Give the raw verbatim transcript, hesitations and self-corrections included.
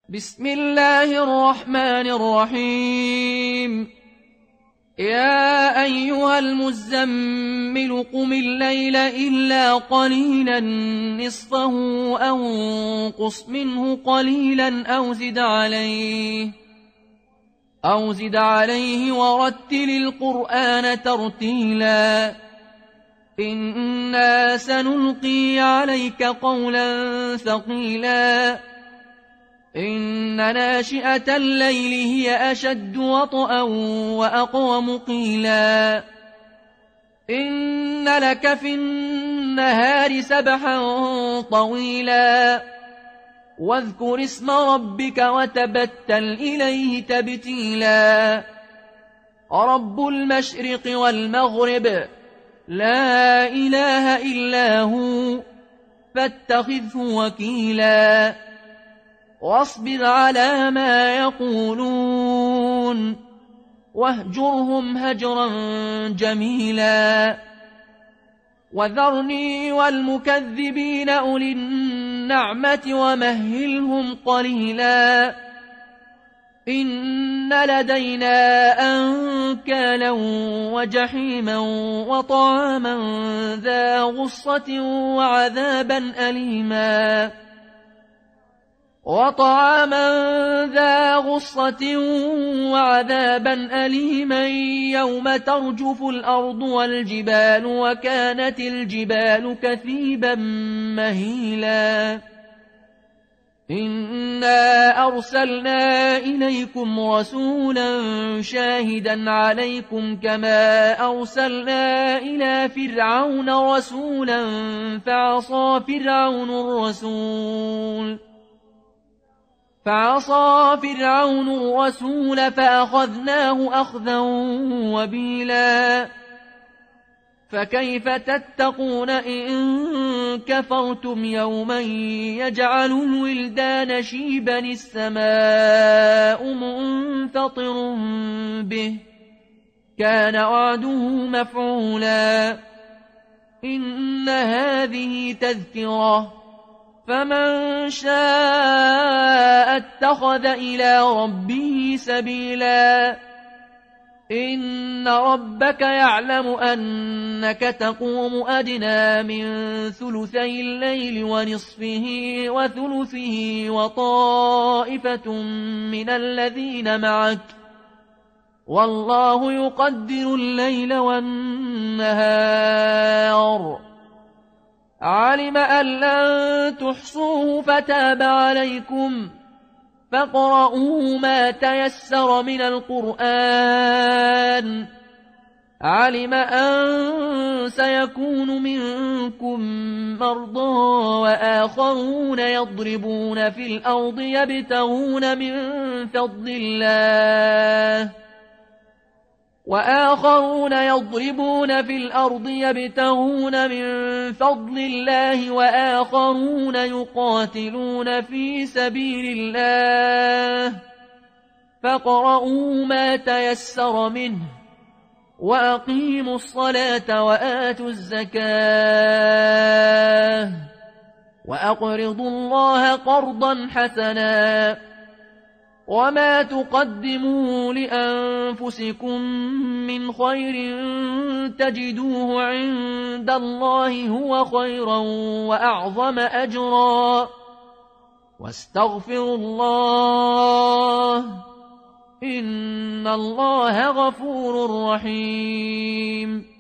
بسم الله الرحمن الرحيم. يا أيها المزمل قم الليل إلا قليلا نصفه أو انقص منه قليلا أو زد عليه أو زد عليه ورتل القرآن ترتيلا إنا سنلقي عليك قولا ثقيلا إن ناشئة الليل هي أشد وطئا وأقوم قيلا إن لك في النهار سبحا طويلا واذكر اسم ربك وتبتل إليه تبتيلا رب المشرق والمغرب لا إله إلا هو فاتخذه وكيلا واصبر على ما يقولون واهجرهم هجرا جميلا وذرني والمكذبين أولي النعمة ومهلهم قليلا إن لدينا أنكالا وجحيما وطعاما ذا غصة وعذابا أليما وطعاما ذا غصة وعذابا أليما يوم ترجف الأرض والجبال وكانت الجبال كثيبا مهيلا إنا أرسلنا إليكم رسولا شاهدا عليكم كما أرسلنا إلى فرعون رسولا فعصى فرعون الرسول فعصى فرعون الرسول فأخذناه أخذا وبيلا فكيف تتقون إن كفرتم يوما يجعل الولدان شيبا السماء منفطر به كان وعده مفعولا إن هذه تذكرة فمن شاء اتخذ إلى ربه سبيلا إن ربك يعلم أنك تقوم أدنى من ثلثي الليل ونصفه وثلثه وطائفة من الذين معك والله يقدر الليل والنهار علم أن لن تحصوه فتاب عليكم فاقرؤوا ما تيسر من القرآن علم أن سيكون منكم مرضى وآخرون يضربون في الأرض يبتغون من فضل الله وآخرون يضربون في الأرض يبتغون من فضل الله وآخرون يقاتلون في سبيل الله فاقرؤوا ما تيسر منه وأقيموا الصلاة وآتوا الزكاة وأقرضوا الله قرضا حسنا وما تقدموا لأنفسكم من خير تجدوه عند الله هو خيرا وأعظم أجرا واستغفروا الله إن الله غفور رحيم.